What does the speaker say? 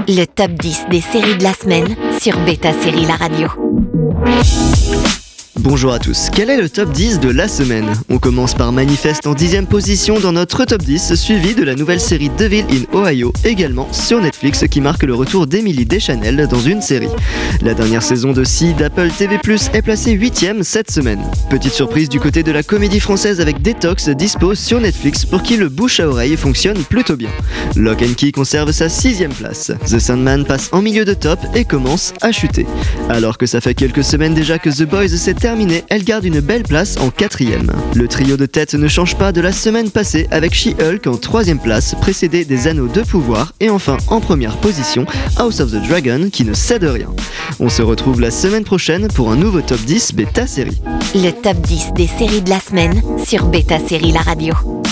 Le top 10 des séries de la semaine sur Beta Série La Radio. Bonjour à tous, quel est le top 10 de la semaine ? On commence par Manifest en 10e position dans notre top 10, suivi de la nouvelle série Devil in Ohio, également sur Netflix, qui marque le retour d'Emily Deschanel dans une série. La dernière saison de Si d'Apple TV+, est placée 8e cette semaine. Petite surprise du côté de la comédie française avec Detox, dispo sur Netflix, pour qui le bouche à oreille fonctionne plutôt bien. Lock & Key conserve sa 6e place. The Sandman passe en milieu de top et commence à chuter. Alors que ça fait quelques semaines déjà que The Boys s'est terminé, elle garde une belle place en 4e. Le trio de tête ne change pas de la semaine passée avec She-Hulk en 3e place, précédé des Anneaux de pouvoir, et enfin en première position, House of the Dragon qui ne cède rien. On se retrouve la semaine prochaine pour un nouveau top 10 Beta Série. Le top 10 des séries de la semaine sur Beta Série La Radio.